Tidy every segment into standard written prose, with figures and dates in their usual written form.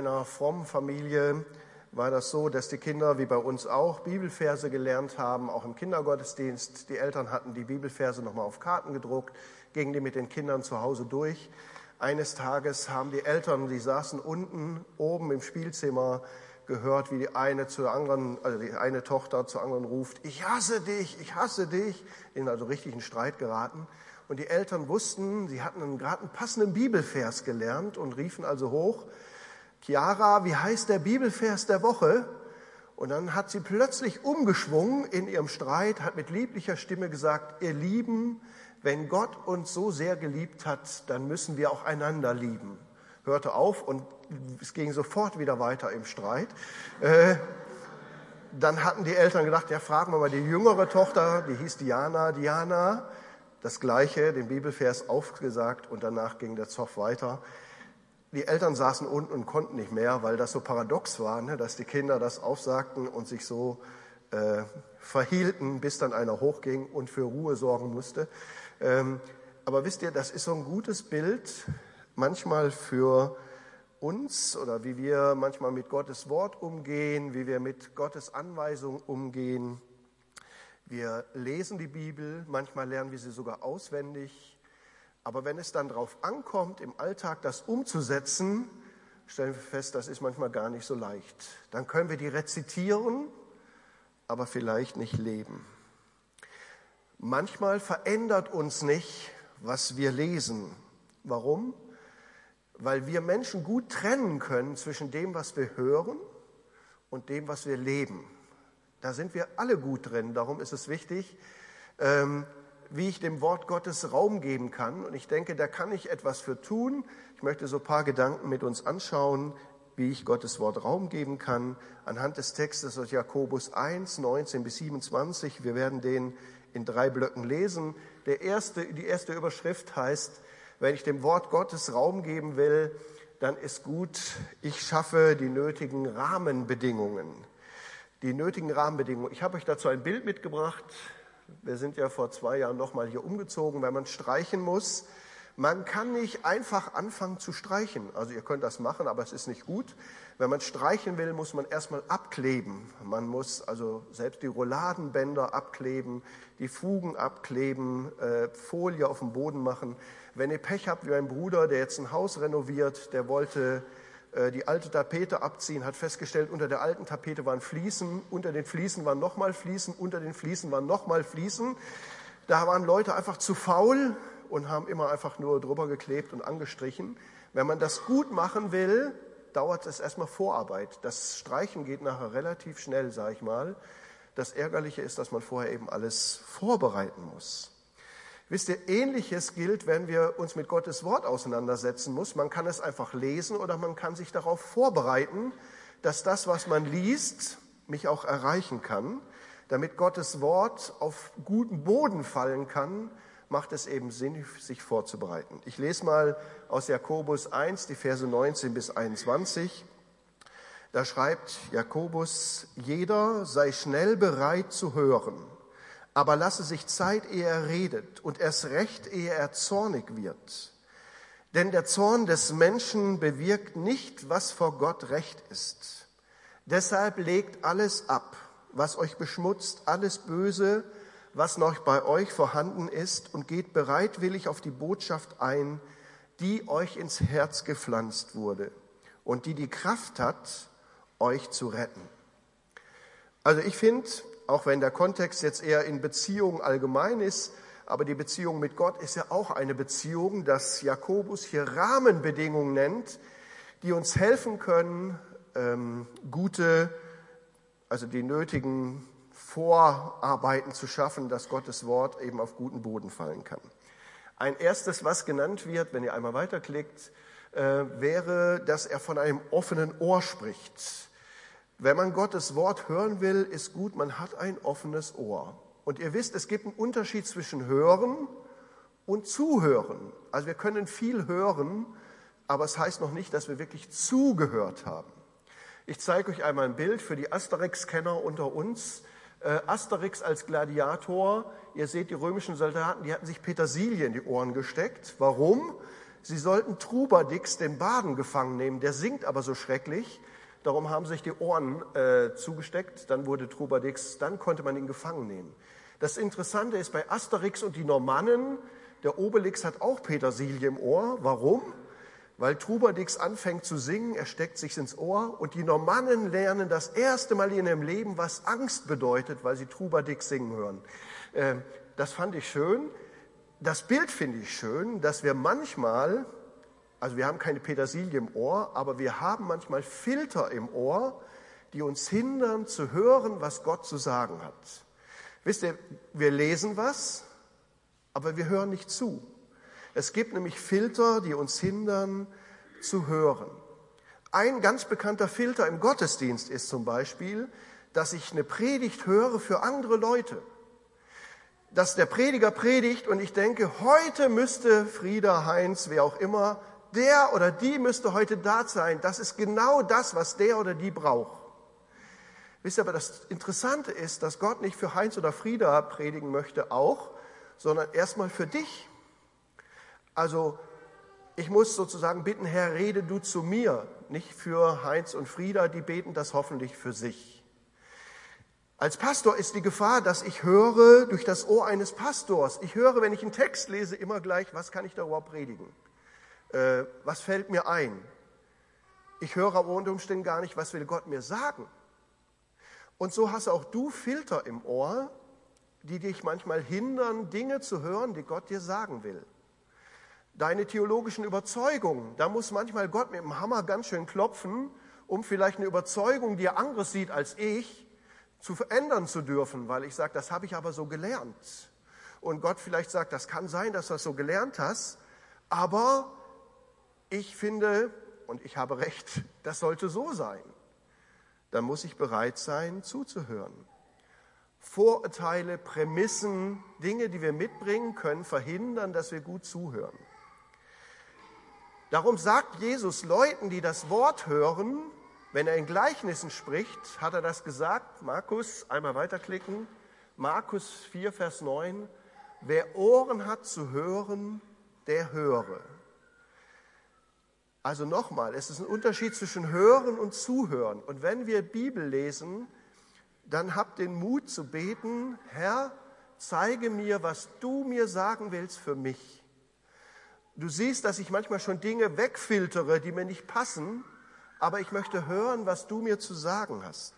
einer frommen Familie war das so, dass die Kinder, wie bei uns auch, Bibelverse gelernt haben, auch im Kindergottesdienst. Die Eltern hatten die Bibelverse nochmal auf Karten gedruckt, gingen die mit den Kindern zu Hause durch. Eines Tages haben die Eltern, die saßen unten, oben im Spielzimmer, gehört, wie die eine Tochter zur anderen ruft, ich hasse dich, in also richtigen Streit geraten. Und die Eltern wussten, sie hatten gerade einen passenden Bibelvers gelernt und riefen also hoch, Chiara, wie heißt der Bibelvers der Woche? Und dann hat sie plötzlich umgeschwungen in ihrem Streit, hat mit lieblicher Stimme gesagt, ihr Lieben, wenn Gott uns so sehr geliebt hat, dann müssen wir auch einander lieben. Hörte auf und es ging sofort wieder weiter im Streit. Dann hatten die Eltern gedacht, ja, fragen wir mal die jüngere Tochter, die hieß Diana, das Gleiche, den Bibelvers aufgesagt und danach ging der Zoff weiter. Die Eltern saßen unten und konnten nicht mehr, weil das so paradox war, ne, dass die Kinder das aufsagten und sich so verhielten, bis dann einer hochging und für Ruhe sorgen musste. Aber wisst ihr, das ist so ein gutes Bild manchmal für uns oder wie wir manchmal mit Gottes Wort umgehen, wie wir mit Gottes Anweisung umgehen. Wir lesen die Bibel, manchmal lernen wir sie sogar auswendig. Aber wenn es dann darauf ankommt, im Alltag das umzusetzen, stellen wir fest, das ist manchmal gar nicht so leicht. Dann können wir die rezitieren, aber vielleicht nicht leben. Manchmal verändert uns nicht, was wir lesen. Warum? Weil wir Menschen gut trennen können zwischen dem, was wir hören und dem, was wir leben. Da sind wir alle gut drin. Darum ist es wichtig, wie ich dem Wort Gottes Raum geben kann. Und ich denke, da kann ich etwas für tun. Ich möchte so ein paar Gedanken mit uns anschauen, wie ich Gottes Wort Raum geben kann. Anhand des Textes aus Jakobus 1, 19 bis 27. Wir werden den in 3 Blöcken lesen. Die erste Überschrift heißt, wenn ich dem Wort Gottes Raum geben will, dann ist gut, ich schaffe die nötigen Rahmenbedingungen. Die nötigen Rahmenbedingungen. Ich habe euch dazu ein Bild mitgebracht. Wir sind ja vor 2 Jahren nochmal hier umgezogen, weil man streichen muss. Man kann nicht einfach anfangen zu streichen. Also ihr könnt das machen, aber es ist nicht gut. Wenn man streichen will, muss man erstmal abkleben. Man muss also selbst die Rouladenbänder abkleben, die Fugen abkleben, Folie auf dem Boden machen. Wenn ihr Pech habt, wie mein Bruder, der jetzt ein Haus renoviert, der wollte die alte Tapete abziehen, hat festgestellt, unter der alten Tapete waren Fliesen, unter den Fliesen waren nochmal Fliesen, unter den Fliesen waren nochmal Fliesen. Da waren Leute einfach zu faul und haben immer einfach nur drüber geklebt und angestrichen. Wenn man das gut machen will, dauert es erstmal Vorarbeit. Das Streichen geht nachher relativ schnell, sage ich mal. Das Ärgerliche ist, dass man vorher eben alles vorbereiten muss. Wisst ihr, Ähnliches gilt, wenn wir uns mit Gottes Wort auseinandersetzen müssen. Man kann es einfach lesen oder man kann sich darauf vorbereiten, dass das, was man liest, mich auch erreichen kann. Damit Gottes Wort auf guten Boden fallen kann, macht es eben Sinn, sich vorzubereiten. Ich lese mal aus Jakobus 1, die Verse 19 bis 21. Da schreibt Jakobus, jeder sei schnell bereit zu hören, aber lasse sich Zeit, ehe er redet, und erst recht, ehe er zornig wird. Denn der Zorn des Menschen bewirkt nicht, was vor Gott recht ist. Deshalb legt alles ab, was euch beschmutzt, alles Böse, was noch bei euch vorhanden ist, und geht bereitwillig auf die Botschaft ein, die euch ins Herz gepflanzt wurde und die Kraft hat, euch zu retten. Also ich finde, auch wenn der Kontext jetzt eher in Beziehungen allgemein ist, aber die Beziehung mit Gott ist ja auch eine Beziehung, dass Jakobus hier Rahmenbedingungen nennt, die uns helfen können, die nötigen Vorarbeiten zu schaffen, dass Gottes Wort eben auf guten Boden fallen kann. Ein erstes, was genannt wird, wenn ihr einmal weiterklickt, wäre, dass er von einem offenen Ohr spricht. Wenn man Gottes Wort hören will, ist gut, man hat ein offenes Ohr. Und ihr wisst, es gibt einen Unterschied zwischen Hören und Zuhören. Also wir können viel hören, aber es heißt noch nicht, dass wir wirklich zugehört haben. Ich zeige euch einmal ein Bild für die Asterix-Kenner unter uns. Asterix als Gladiator, ihr seht die römischen Soldaten, die hatten sich Petersilie in die Ohren gesteckt. Warum? sie sollten Trubadix, den Baden, gefangen nehmen. Der singt aber so schrecklich, darum haben sich die Ohren zugesteckt, dann wurde Trubadix, dann konnte man ihn gefangen nehmen. Das Interessante ist bei Asterix und die Normannen, der Obelix hat auch Petersilie im Ohr. Warum? Weil Trubadix anfängt zu singen, er steckt sich ins Ohr und die Normannen lernen das erste Mal in ihrem Leben, was Angst bedeutet, weil sie Trubadix singen hören. Das fand ich schön. Das Bild finde ich schön, dass wir manchmal, also wir haben keine Petersilie im Ohr, aber wir haben manchmal Filter im Ohr, die uns hindern zu hören, was Gott zu sagen hat. Wisst ihr, wir lesen was, aber wir hören nicht zu. Es gibt nämlich Filter, die uns hindern zu hören. Ein ganz bekannter Filter im Gottesdienst ist zum Beispiel, dass ich eine Predigt höre für andere Leute. Dass der Prediger predigt und ich denke, heute müsste Frieda, Heinz, wer auch immer, der oder die müsste heute da sein. Das ist genau das, was der oder die braucht. Wisst ihr, aber das Interessante ist, dass Gott nicht für Heinz oder Frieda predigen möchte auch, sondern erstmal für dich. Also ich muss sozusagen bitten, Herr, rede du zu mir, nicht für Heinz und Frieda, die beten das hoffentlich für sich. Als Pastor ist die Gefahr, dass ich höre durch das Ohr eines Pastors. Ich höre, wenn ich einen Text lese, immer gleich, was kann ich da überhaupt predigen? Was fällt mir ein? Ich höre aber unter Umständen gar nicht, was will Gott mir sagen? Und so hast auch du Filter im Ohr, die dich manchmal hindern, Dinge zu hören, die Gott dir sagen will. Deine theologischen Überzeugungen, da muss manchmal Gott mit dem Hammer ganz schön klopfen, um vielleicht eine Überzeugung, die er anderes sieht als ich, zu verändern zu dürfen, weil ich sage, das habe ich aber so gelernt. Und Gott vielleicht sagt, das kann sein, dass du das so gelernt hast, aber ich finde, und ich habe recht, das sollte so sein. Dann muss ich bereit sein, zuzuhören. Vorurteile, Prämissen, Dinge, die wir mitbringen können, verhindern, dass wir gut zuhören. Darum sagt Jesus Leuten, die das Wort hören, wenn er in Gleichnissen spricht, hat er das gesagt, Markus, einmal weiterklicken, Markus 4, Vers 9, wer Ohren hat zu hören, der höre. Also nochmal, es ist ein Unterschied zwischen Hören und Zuhören. Und wenn wir Bibel lesen, dann habt den Mut zu beten, Herr, zeige mir, was du mir sagen willst für mich. Du siehst, dass ich manchmal schon Dinge wegfiltere, die mir nicht passen, aber ich möchte hören, was du mir zu sagen hast.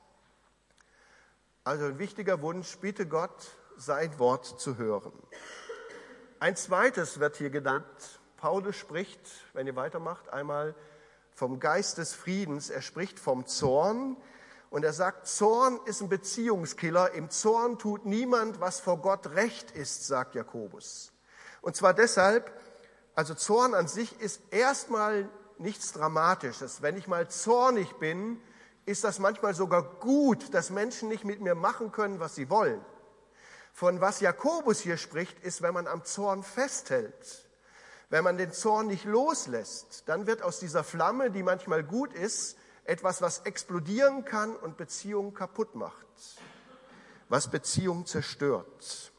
Also ein wichtiger Wunsch, bitte Gott, sein Wort zu hören. Ein zweites wird hier genannt. Paulus spricht, wenn ihr weitermacht, einmal vom Geist des Friedens. Er spricht vom Zorn und er sagt, Zorn ist ein Beziehungskiller. Im Zorn tut niemand, was vor Gott recht ist, sagt Jakobus. Und zwar deshalb, also Zorn an sich ist erstmal nichts Dramatisches. Wenn ich mal zornig bin, ist das manchmal sogar gut, dass Menschen nicht mit mir machen können, was sie wollen. Von was Jakobus hier spricht, ist, wenn man am Zorn festhält. Wenn man den Zorn nicht loslässt, dann wird aus dieser Flamme, die manchmal gut ist, etwas, was explodieren kann und Beziehungen kaputt macht, was Beziehungen zerstört.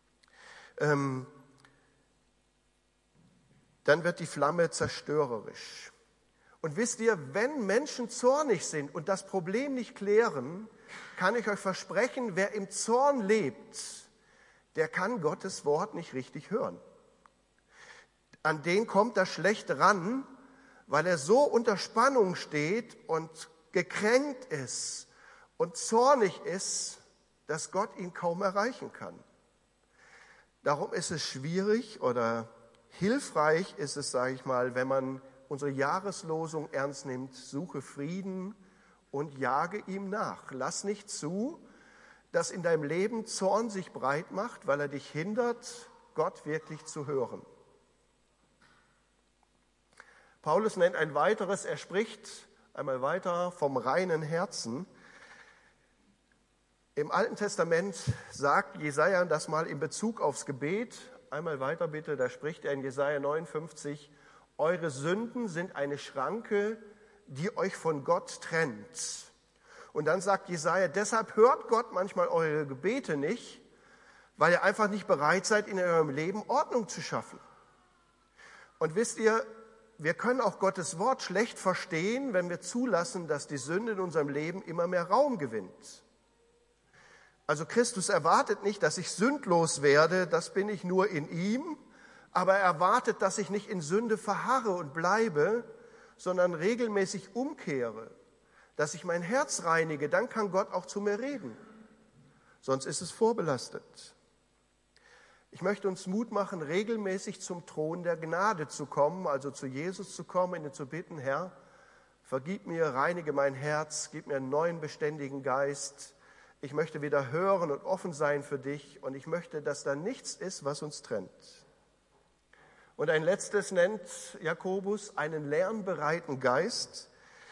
Dann wird die Flamme zerstörerisch. Und wisst ihr, wenn Menschen zornig sind und das Problem nicht klären, kann ich euch versprechen, wer im Zorn lebt, der kann Gottes Wort nicht richtig hören. An den kommt er schlecht ran, weil er so unter Spannung steht und gekränkt ist und zornig ist, dass Gott ihn kaum erreichen kann. Darum ist es schwierig oder hilfreich ist es, sage ich mal, wenn man unsere Jahreslosung ernst nimmt, suche Frieden und jage ihm nach. Lass nicht zu, dass in deinem Leben Zorn sich breit macht, weil er dich hindert, Gott wirklich zu hören. Paulus nennt ein weiteres, er spricht einmal weiter vom reinen Herzen. Im Alten Testament sagt Jesaja das mal in Bezug aufs Gebet. Einmal weiter bitte, da spricht er in Jesaja 59, eure Sünden sind eine Schranke, die euch von Gott trennt. Und dann sagt Jesaja, deshalb hört Gott manchmal eure Gebete nicht, weil ihr einfach nicht bereit seid, in eurem Leben Ordnung zu schaffen. Und wisst ihr, wir können auch Gottes Wort schlecht verstehen, wenn wir zulassen, dass die Sünde in unserem Leben immer mehr Raum gewinnt. Also Christus erwartet nicht, dass ich sündlos werde, das bin ich nur in ihm, aber er erwartet, dass ich nicht in Sünde verharre und bleibe, sondern regelmäßig umkehre, dass ich mein Herz reinige, dann kann Gott auch zu mir reden. Sonst ist es vorbelastet. Ich möchte uns Mut machen, regelmäßig zum Thron der Gnade zu kommen, also zu Jesus zu kommen, ihn zu bitten, Herr, vergib mir, reinige mein Herz, gib mir einen neuen beständigen Geist. Ich möchte wieder hören und offen sein für dich und ich möchte, dass da nichts ist, was uns trennt. Und ein letztes nennt Jakobus einen lernbereiten Geist.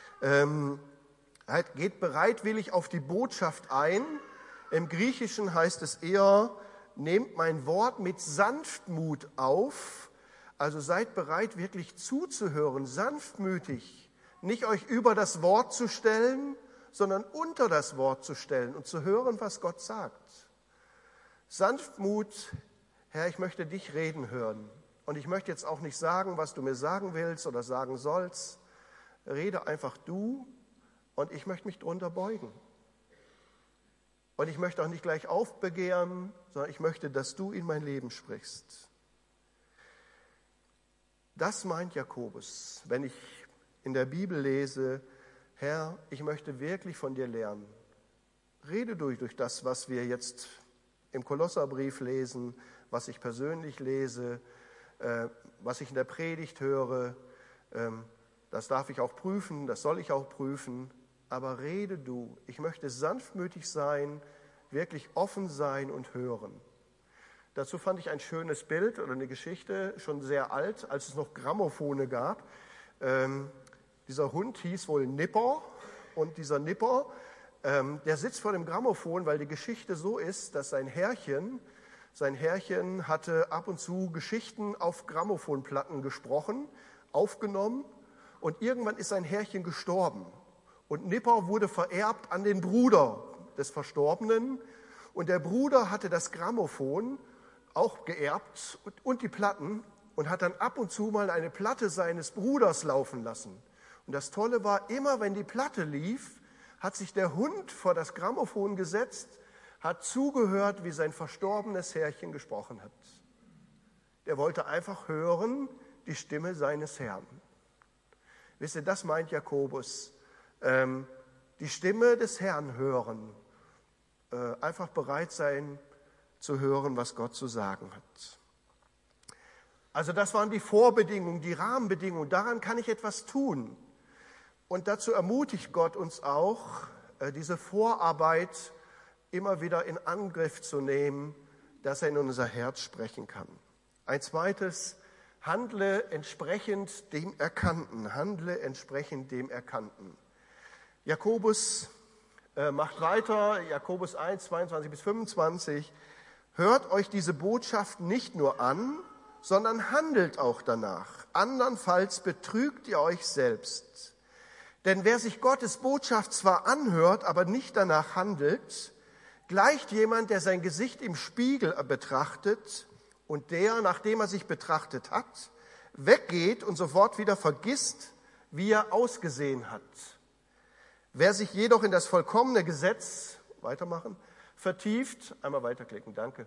Geht bereitwillig auf die Botschaft ein. Im Griechischen heißt es eher, nehmt mein Wort mit Sanftmut auf. Also seid bereit, wirklich zuzuhören, sanftmütig, nicht euch über das Wort zu stellen, sondern unter das Wort zu stellen und zu hören, was Gott sagt. Sanftmut, Herr, ich möchte dich reden hören. Und ich möchte jetzt auch nicht sagen, was du mir sagen willst oder sagen sollst. Rede einfach du und ich möchte mich drunter beugen. Und ich möchte auch nicht gleich aufbegehren, sondern ich möchte, dass du in mein Leben sprichst. Das meint Jakobus, wenn ich in der Bibel lese, Herr, ich möchte wirklich von dir lernen. Rede durch das, was wir jetzt im Kolosserbrief lesen, was ich persönlich lese, was ich in der Predigt höre. Das darf ich auch prüfen, das soll ich auch prüfen. Aber rede du. Ich möchte sanftmütig sein, wirklich offen sein und hören. Dazu fand ich ein schönes Bild oder eine Geschichte, schon sehr alt, als es noch Grammophone gab. Dieser Hund hieß wohl Nipper und dieser Nipper, der sitzt vor dem Grammophon, weil die Geschichte so ist, dass sein Herrchen hatte ab und zu Geschichten auf Grammophonplatten gesprochen, aufgenommen und irgendwann ist sein Herrchen gestorben. Und Nipper wurde vererbt an den Bruder des Verstorbenen und der Bruder hatte das Grammophon auch geerbt und die Platten und hat dann ab und zu mal eine Platte seines Bruders laufen lassen. Und das Tolle war, immer wenn die Platte lief, hat sich der Hund vor das Grammophon gesetzt, hat zugehört, wie sein verstorbenes Herrchen gesprochen hat. Der wollte einfach hören, die Stimme seines Herrn. Wisst ihr, das meint Jakobus. Die Stimme des Herrn hören. Einfach bereit sein zu hören, was Gott zu sagen hat. Also das waren die Vorbedingungen, die Rahmenbedingungen. Daran kann ich etwas tun. Und dazu ermutigt Gott uns auch, diese Vorarbeit immer wieder in Angriff zu nehmen, dass er in unser Herz sprechen kann. Ein zweites, handle entsprechend dem Erkannten. Handle entsprechend dem Erkannten. Jakobus macht weiter, Jakobus 1, 22 bis 25. Hört euch diese Botschaft nicht nur an, sondern handelt auch danach. Andernfalls betrügt ihr euch selbst. Denn wer sich Gottes Botschaft zwar anhört, aber nicht danach handelt, gleicht jemand, der sein Gesicht im Spiegel betrachtet und der, nachdem er sich betrachtet hat, weggeht und sofort wieder vergisst, wie er ausgesehen hat. Wer sich jedoch in das vollkommene Gesetz, weitermachen, vertieft, einmal weiterklicken, danke,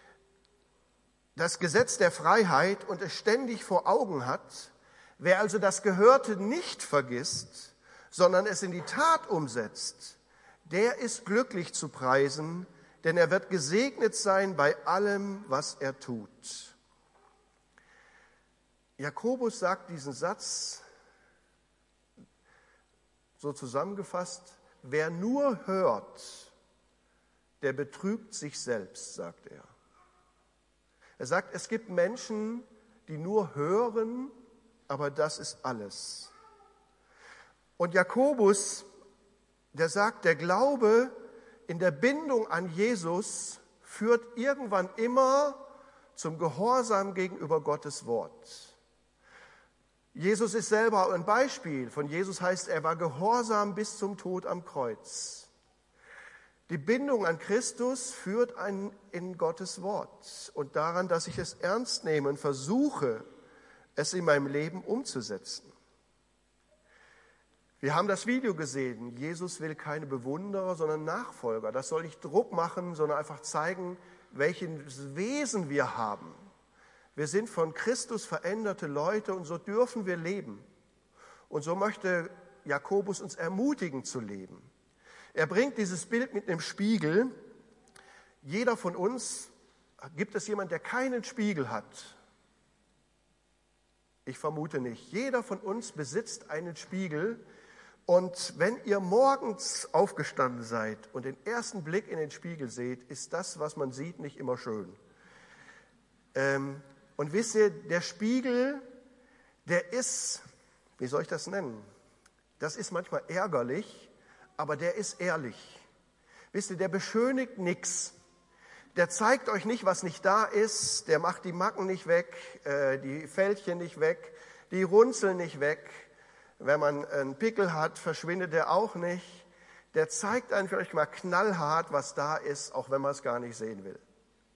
das Gesetz der Freiheit und es ständig vor Augen hat, wer also das Gehörte nicht vergisst, sondern es in die Tat umsetzt, der ist glücklich zu preisen, denn er wird gesegnet sein bei allem, was er tut. Jakobus sagt diesen Satz so zusammengefasst, wer nur hört, der betrügt sich selbst, sagt er. Er sagt, es gibt Menschen, die nur hören, aber das ist alles. Und Jakobus, der sagt, der Glaube in der Bindung an Jesus führt irgendwann immer zum Gehorsam gegenüber Gottes Wort. Jesus ist selber ein Beispiel. Von Jesus heißt, er war gehorsam bis zum Tod am Kreuz. Die Bindung an Christus führt einen in Gottes Wort und daran, dass ich es ernst nehme und versuche, es in meinem Leben umzusetzen. Wir haben das Video gesehen. Jesus will keine Bewunderer, sondern Nachfolger. Das soll nicht Druck machen, sondern einfach zeigen, welches Wesen wir haben. Wir sind von Christus veränderte Leute und so dürfen wir leben. Und so möchte Jakobus uns ermutigen zu leben. Er bringt dieses Bild mit einem Spiegel. Jeder von uns, gibt es jemanden, der keinen Spiegel hat? Ich vermute nicht. Jeder von uns besitzt einen Spiegel. Und wenn ihr morgens aufgestanden seid und den ersten Blick in den Spiegel seht, ist das, was man sieht, nicht immer schön. Und wisst ihr, der Spiegel, der ist, wie soll ich das nennen? Das ist manchmal ärgerlich, aber der ist ehrlich. Wisst ihr, der beschönigt nichts. Der zeigt euch nicht, was nicht da ist. Der macht die Macken nicht weg, die Fältchen nicht weg, die Runzeln nicht weg. Wenn man einen Pickel hat, verschwindet der auch nicht. Der zeigt einfach euch mal knallhart, was da ist, auch wenn man es gar nicht sehen will.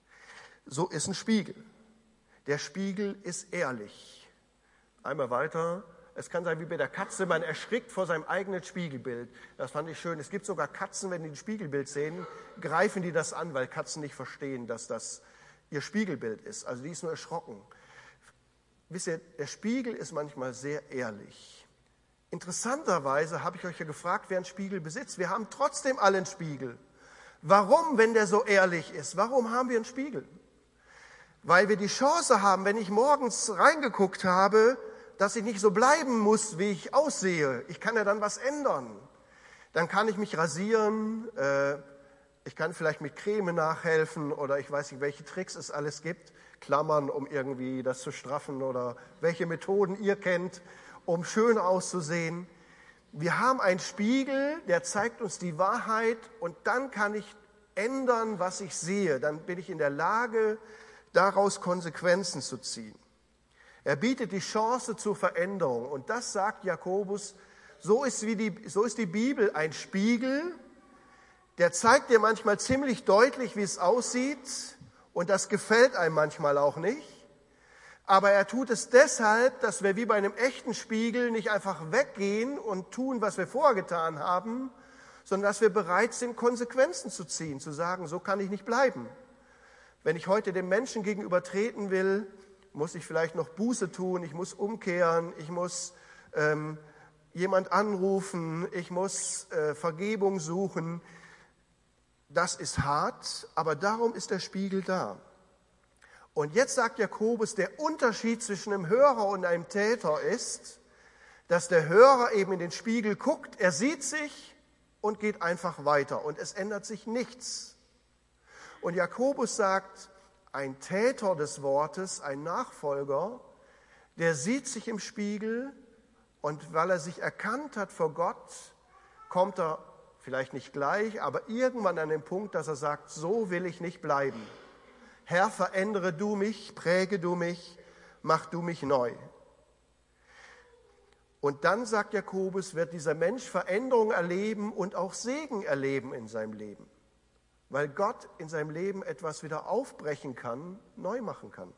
So ist ein Spiegel. Der Spiegel ist ehrlich. Einmal weiter. Es kann sein wie bei der Katze, man erschrickt vor seinem eigenen Spiegelbild. Das fand ich schön. Es gibt sogar Katzen, wenn die ein Spiegelbild sehen, greifen die das an, weil Katzen nicht verstehen, dass das ihr Spiegelbild ist. Also die ist nur erschrocken. Wisst ihr, der Spiegel ist manchmal sehr ehrlich. Interessanterweise habe ich euch ja gefragt, wer einen Spiegel besitzt. Wir haben trotzdem alle einen Spiegel. Warum, wenn der so ehrlich ist? Warum haben wir einen Spiegel? Weil wir die Chance haben, wenn ich morgens reingeguckt habe, dass ich nicht so bleiben muss, wie ich aussehe. Ich kann ja dann was ändern. Dann kann ich mich rasieren, ich kann vielleicht mit Creme nachhelfen oder ich weiß nicht, welche Tricks es alles gibt. Klammern, um irgendwie das zu straffen oder welche Methoden ihr kennt, um schön auszusehen. Wir haben einen Spiegel, der zeigt uns die Wahrheit und dann kann ich ändern, was ich sehe. Dann bin ich in der Lage, daraus Konsequenzen zu ziehen. Er bietet die Chance zur Veränderung und das sagt Jakobus, so ist die Bibel ein Spiegel, der zeigt dir manchmal ziemlich deutlich, wie es aussieht und das gefällt einem manchmal auch nicht. Aber er tut es deshalb, dass wir wie bei einem echten Spiegel nicht einfach weggehen und tun, was wir vorher getan haben, sondern dass wir bereit sind, Konsequenzen zu ziehen, zu sagen, so kann ich nicht bleiben. Wenn ich heute dem Menschen gegenüber treten will, muss ich vielleicht noch Buße tun, ich muss umkehren, ich muss jemand anrufen, ich muss Vergebung suchen. Das ist hart, aber darum ist der Spiegel da. Und jetzt sagt Jakobus, der Unterschied zwischen einem Hörer und einem Täter ist, dass der Hörer eben in den Spiegel guckt, er sieht sich und geht einfach weiter und es ändert sich nichts. Und Jakobus sagt, ein Täter des Wortes, ein Nachfolger, der sieht sich im Spiegel und weil er sich erkannt hat vor Gott, kommt er vielleicht nicht gleich, aber irgendwann an den Punkt, dass er sagt, so will ich nicht bleiben. Herr, verändere du mich, präge du mich, mach du mich neu. Und dann, sagt Jakobus, wird dieser Mensch Veränderung erleben und auch Segen erleben in seinem Leben. Weil Gott in seinem Leben etwas wieder aufbrechen kann, neu machen kann.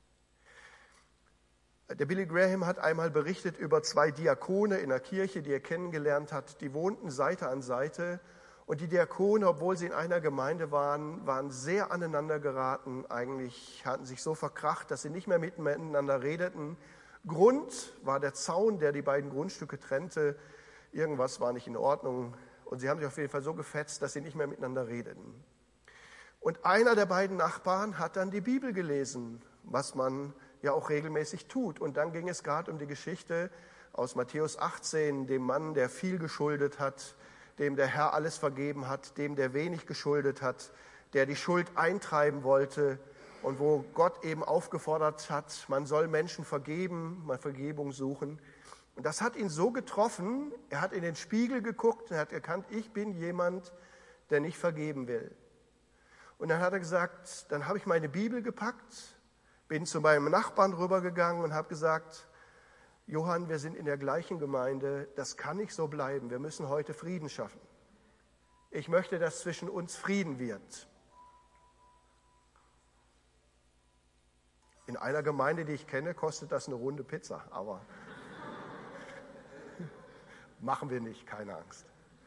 Der Billy Graham hat einmal berichtet über 2 Diakone in der Kirche, die er kennengelernt hat. Die wohnten Seite an Seite. Und die Diakone, obwohl sie in einer Gemeinde waren sehr aneinander geraten. Eigentlich hatten sich so verkracht, dass sie nicht mehr miteinander redeten. Grund war der Zaun, der die beiden Grundstücke trennte. Irgendwas war nicht in Ordnung. Und sie haben sich auf jeden Fall so gefetzt, dass sie nicht mehr miteinander redeten. Und einer der beiden Nachbarn hat dann die Bibel gelesen, was man ja auch regelmäßig tut. Und dann ging es gerade um die Geschichte aus Matthäus 18, dem Mann, der viel geschuldet hat, dem der Herr alles vergeben hat, dem der wenig geschuldet hat, der die Schuld eintreiben wollte und wo Gott eben aufgefordert hat, man soll Menschen vergeben, mal Vergebung suchen. Und das hat ihn so getroffen, er hat in den Spiegel geguckt und hat erkannt, ich bin jemand, der nicht vergeben will. Und dann hat er gesagt, dann habe ich meine Bibel gepackt, bin zu meinem Nachbarn rübergegangen und habe gesagt, Johann, wir sind in der gleichen Gemeinde, das kann nicht so bleiben, wir müssen heute Frieden schaffen. Ich möchte, dass zwischen uns Frieden wird. In einer Gemeinde, die ich kenne, kostet das eine Runde Pizza, aber machen wir nicht, keine Angst.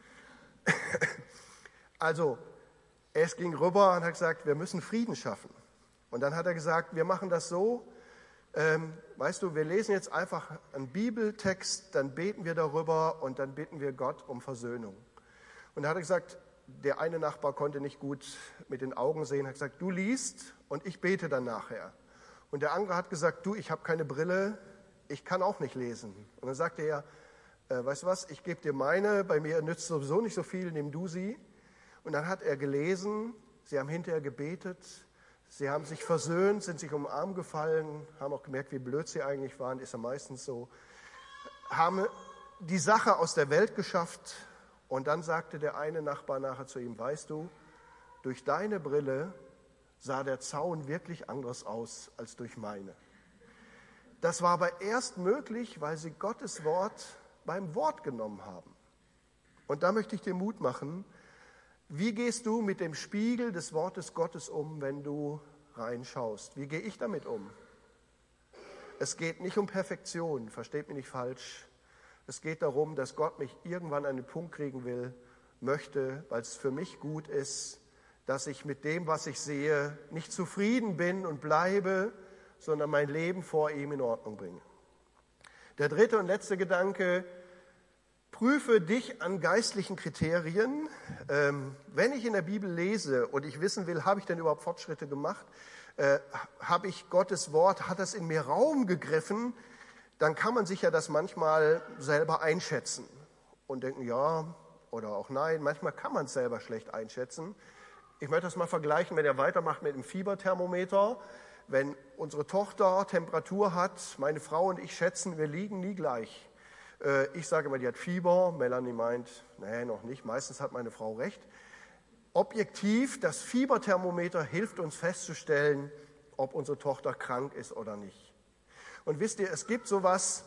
Also, es ging rüber und hat gesagt, wir müssen Frieden schaffen. Und dann hat er gesagt, wir machen das so, weißt du, wir lesen jetzt einfach einen Bibeltext, dann beten wir darüber und dann bitten wir Gott um Versöhnung. Und da hat er gesagt, der eine Nachbar konnte nicht gut mit den Augen sehen, hat gesagt, du liest und ich bete dann nachher. Und der andere hat gesagt, du, ich habe keine Brille, ich kann auch nicht lesen. Und dann sagte er, weißt du was, ich gebe dir meine, bei mir nützt sowieso nicht so viel, nimm du sie. Und dann hat er gelesen, sie haben hinterher gebetet, sie haben sich versöhnt, sind sich um den Arm gefallen, haben auch gemerkt, wie blöd sie eigentlich waren, ist ja meistens so, haben die Sache aus der Welt geschafft. Und dann sagte der eine Nachbar nachher zu ihm, weißt du, durch deine Brille sah der Zaun wirklich anders aus als durch meine. Das war aber erst möglich, weil sie Gottes Wort beim Wort genommen haben. Und da möchte ich dir Mut machen. Wie gehst du mit dem Spiegel des Wortes Gottes um, wenn du reinschaust? Wie gehe ich damit um? Es geht nicht um Perfektion, versteht mich nicht falsch. Es geht darum, dass Gott mich irgendwann an den Punkt kriegen will, möchte, weil es für mich gut ist, dass ich mit dem, was ich sehe, nicht zufrieden bin und bleibe, sondern mein Leben vor ihm in Ordnung bringe. Der dritte und letzte Gedanke, prüfe dich an geistlichen Kriterien. Wenn ich in der Bibel lese und ich wissen will, habe ich denn überhaupt Fortschritte gemacht, habe ich Gottes Wort, hat das in mir Raum gegriffen, dann kann man sich ja das manchmal selber einschätzen und denken, ja oder auch nein. Manchmal kann man es selber schlecht einschätzen. Ich möchte das mal vergleichen, wenn ihr weitermacht mit dem Fieberthermometer. Wenn unsere Tochter Temperatur hat, meine Frau und ich schätzen, wir liegen nie gleich. Ich sage immer, die hat Fieber. Melanie meint, nee, noch nicht. Meistens hat meine Frau recht. Objektiv, das Fieberthermometer hilft uns festzustellen, ob unsere Tochter krank ist oder nicht. Und wisst ihr, es gibt sowas,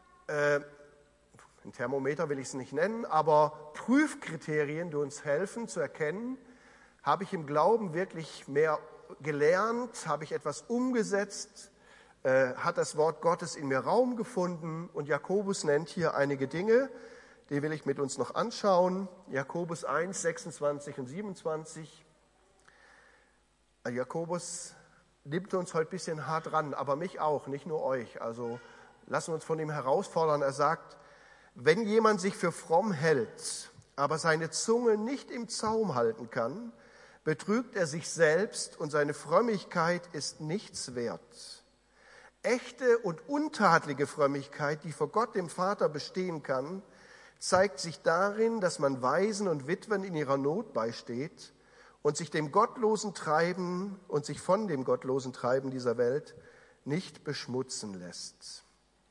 ein Thermometer will ich es nicht nennen, aber Prüfkriterien, die uns helfen zu erkennen, habe ich im Glauben wirklich mehr gelernt, habe ich etwas umgesetzt, hat das Wort Gottes in mir Raum gefunden. Und Jakobus nennt hier einige Dinge, die will ich mit uns noch anschauen. Jakobus 1, 26 und 27. Jakobus nimmt uns heute ein bisschen hart ran, aber mich auch, nicht nur euch. Also lassen wir uns von ihm herausfordern. Er sagt, wenn jemand sich für fromm hält, aber seine Zunge nicht im Zaum halten kann, betrügt er sich selbst und seine Frömmigkeit ist nichts wert. Echte und untadlige Frömmigkeit, die vor Gott dem Vater bestehen kann, zeigt sich darin, dass man Waisen und Witwen in ihrer Not beisteht und sich von dem gottlosen Treiben dieser Welt nicht beschmutzen lässt.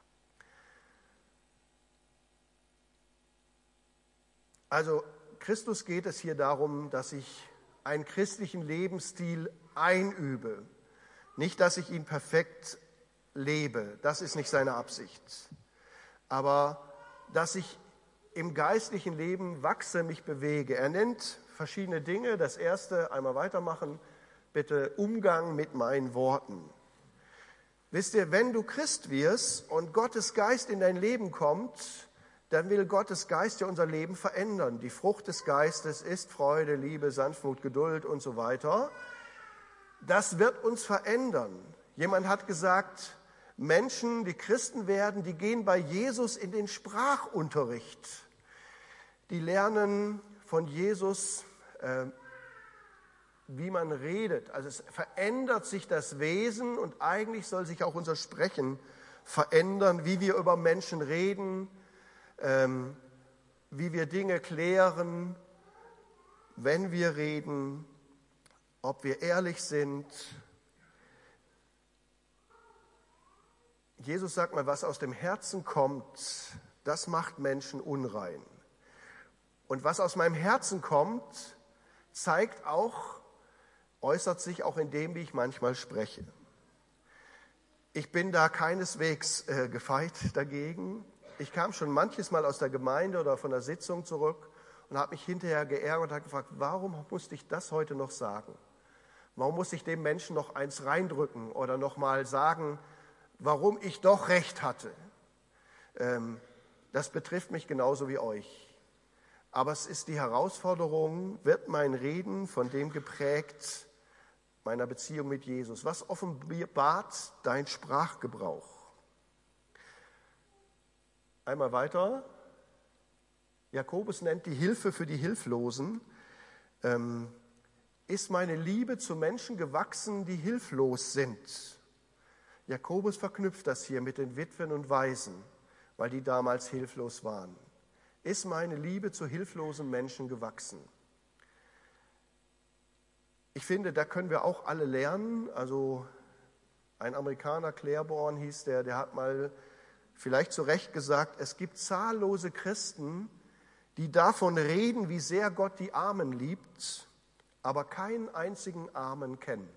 Also Christus geht es hier darum, dass ich einen christlichen Lebensstil einübe. Nicht, dass ich ihn perfekt lebe, das ist nicht seine Absicht. Aber dass ich im geistlichen Leben wachse, mich bewege. Er nennt verschiedene Dinge. Das erste, einmal weitermachen, bitte Umgang mit meinen Worten. Wisst ihr, wenn du Christ wirst und Gottes Geist in dein Leben kommt, dann will Gottes Geist ja unser Leben verändern. Die Frucht des Geistes ist Freude, Liebe, Sanftmut, Geduld und so weiter. Das wird uns verändern. Jemand hat gesagt, Menschen, die Christen werden, die gehen bei Jesus in den Sprachunterricht. Die lernen von Jesus, wie man redet. Also es verändert sich das Wesen und eigentlich soll sich auch unser Sprechen verändern, wie wir über Menschen reden, wie wir Dinge klären, wenn wir reden, ob wir ehrlich sind. Jesus sagt mal, was aus dem Herzen kommt, das macht Menschen unrein. Und was aus meinem Herzen kommt, äußert sich auch in dem, wie ich manchmal spreche. Ich bin da keineswegs gefeit dagegen. Ich kam schon manches Mal aus der Gemeinde oder von der Sitzung zurück und habe mich hinterher geärgert und habe gefragt, warum musste ich das heute noch sagen? Warum muss ich dem Menschen noch eins reindrücken oder noch mal sagen, warum ich doch recht hatte? Das betrifft mich genauso wie euch. Aber es ist die Herausforderung, wird mein Reden von dem geprägt, meiner Beziehung mit Jesus? Was offenbart dein Sprachgebrauch? Einmal weiter. Jakobus nennt die Hilfe für die Hilflosen. Ist meine Liebe zu Menschen gewachsen, die hilflos sind? Jakobus verknüpft das hier mit den Witwen und Waisen, weil die damals hilflos waren. Ist meine Liebe zu hilflosen Menschen gewachsen? Ich finde, da können wir auch alle lernen. Also ein Amerikaner, Claiborne hieß der hat mal vielleicht zu Recht gesagt, es gibt zahllose Christen, die davon reden, wie sehr Gott die Armen liebt, aber keinen einzigen Armen kennen.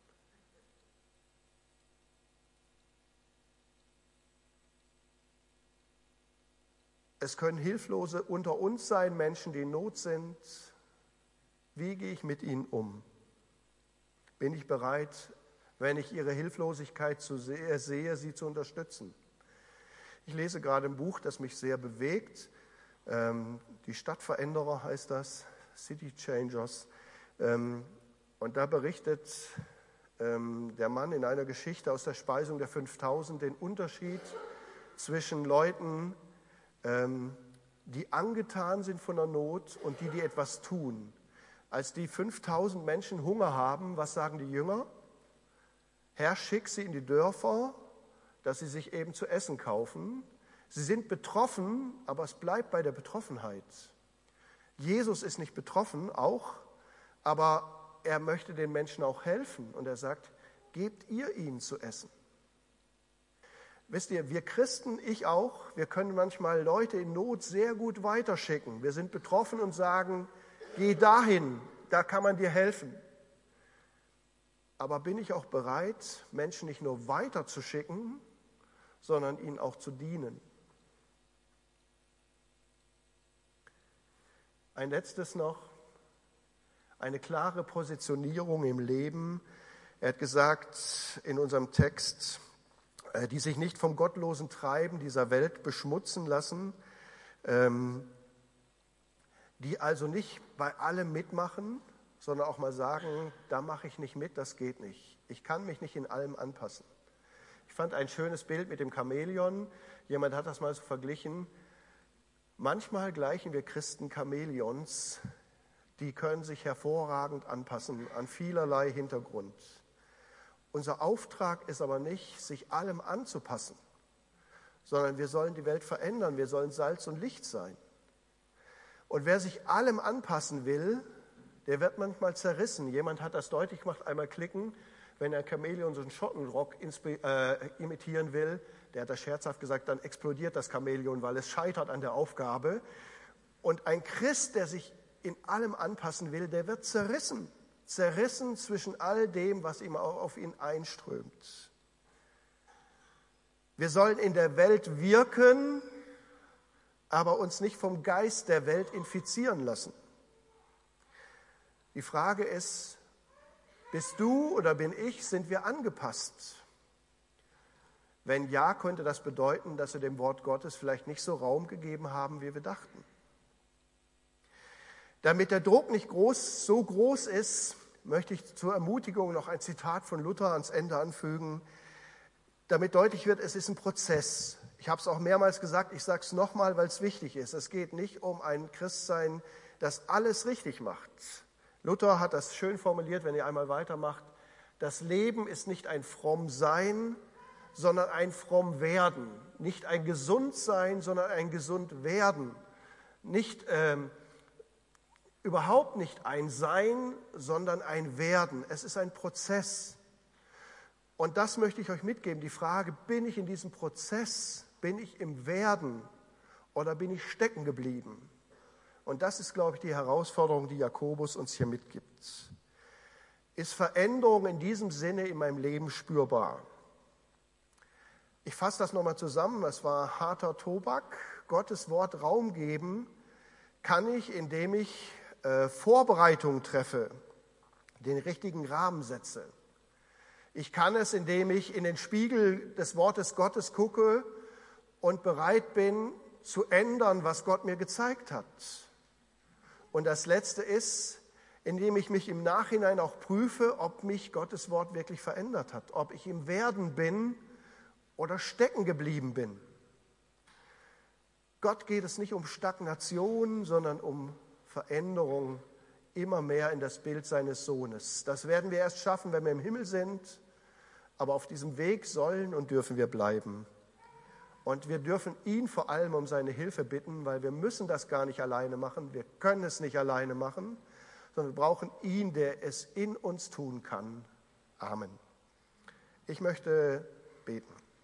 Es können Hilflose unter uns sein, Menschen, die in Not sind. Wie gehe ich mit ihnen um? Bin ich bereit, wenn ich ihre Hilflosigkeit zu sehr sehe, sie zu unterstützen? Ich lese gerade ein Buch, das mich sehr bewegt. Die Stadtveränderer heißt das, City Changers. Und da berichtet der Mann in einer Geschichte aus der Speisung der 5000 den Unterschied zwischen Leuten, die angetan sind von der Not und die etwas tun. Als die 5000 Menschen Hunger haben, was sagen die Jünger? Herr, schick sie in die Dörfer, dass sie sich eben zu essen kaufen. Sie sind betroffen, aber es bleibt bei der Betroffenheit. Jesus ist nicht betroffen, auch, aber er möchte den Menschen auch helfen. Und er sagt, gebt ihr ihnen zu essen. Wisst ihr, wir Christen, ich auch, wir können manchmal Leute in Not sehr gut weiterschicken. Wir sind betroffen und sagen, geh dahin, da kann man dir helfen. Aber bin ich auch bereit, Menschen nicht nur weiterzuschicken, sondern ihnen auch zu dienen? Ein letztes noch, eine klare Positionierung im Leben. Er hat gesagt in unserem Text, die sich nicht vom gottlosen Treiben dieser Welt beschmutzen lassen, die also nicht bei allem mitmachen, sondern auch mal sagen, da mache ich nicht mit, das geht nicht. Ich kann mich nicht in allem anpassen. Ich fand ein schönes Bild mit dem Chamäleon. Jemand hat das mal so verglichen. Manchmal gleichen wir Christen Chamäleons, die können sich hervorragend anpassen an vielerlei Hintergrund. Unser Auftrag ist aber nicht, sich allem anzupassen, sondern wir sollen die Welt verändern, wir sollen Salz und Licht sein. Und wer sich allem anpassen will, der wird manchmal zerrissen. Jemand hat das deutlich gemacht, einmal klicken, wenn ein Chamäleon so einen Schottenrock imitieren will, der hat das scherzhaft gesagt, dann explodiert das Chamäleon, weil es scheitert an der Aufgabe. Und ein Christ, der sich in allem anpassen will, der wird zerrissen. Zerrissen zwischen all dem, was ihm auch auf ihn einströmt. Wir sollen in der Welt wirken, aber uns nicht vom Geist der Welt infizieren lassen. Die Frage ist, bist du oder bin ich, sind wir angepasst? Wenn ja, könnte das bedeuten, dass wir dem Wort Gottes vielleicht nicht so Raum gegeben haben, wie wir dachten. Damit der Druck nicht so groß ist, möchte ich zur Ermutigung noch ein Zitat von Luther ans Ende anfügen, damit deutlich wird, es ist ein Prozess. Ich habe es auch mehrmals gesagt, ich sage es nochmal, weil es wichtig ist. Es geht nicht um ein Christsein, das alles richtig macht. Luther hat das schön formuliert, wenn ihr einmal weitermacht. Das Leben ist nicht ein Frommsein, sondern ein Frommwerden. Nicht ein Gesundsein, sondern ein Gesundwerden. Überhaupt nicht ein Sein, sondern ein Werden. Es ist ein Prozess. Und das möchte ich euch mitgeben. Die Frage, bin ich in diesem Prozess, bin ich im Werden oder bin ich stecken geblieben? Und das ist, glaube ich, die Herausforderung, die Jakobus uns hier mitgibt. Ist Veränderung in diesem Sinne in meinem Leben spürbar? Ich fasse das nochmal zusammen. Es war harter Tobak. Gottes Wort Raum geben kann ich, indem ich Vorbereitungen treffe. den richtigen Rahmen setze. Ich kann es, indem ich in den Spiegel des Wortes Gottes gucke und bereit bin, zu ändern, was Gott mir gezeigt hat. Und das Letzte ist, indem ich mich im Nachhinein auch prüfe, ob mich Gottes Wort wirklich verändert hat, ob ich im Werden bin oder stecken geblieben bin. Gott geht es nicht um Stagnation, sondern um Veränderung immer mehr in das Bild seines Sohnes. Das werden wir erst schaffen, wenn wir im Himmel sind, aber auf diesem Weg sollen und dürfen wir bleiben. Und wir dürfen ihn vor allem um seine Hilfe bitten, weil wir müssen das gar nicht alleine machen, wir können es nicht alleine machen, sondern wir brauchen ihn, der es in uns tun kann. Amen. Ich möchte beten.